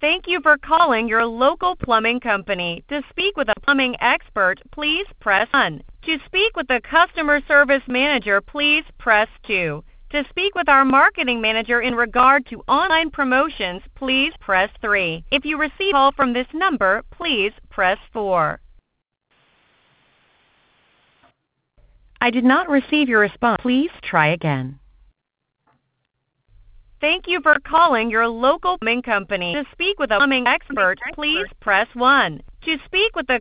Thank you for calling your local plumbing company. To speak with a plumbing expert, please press 1. To speak with the customer service manager, please press 2. To speak with our marketing manager in regard to online promotions, please press 3. If you receive a call from this number, please press 4. I did not receive your response. Please try again. Thank you for calling your local plumbing company. To speak with a plumbing expert, please press 1. To speak with the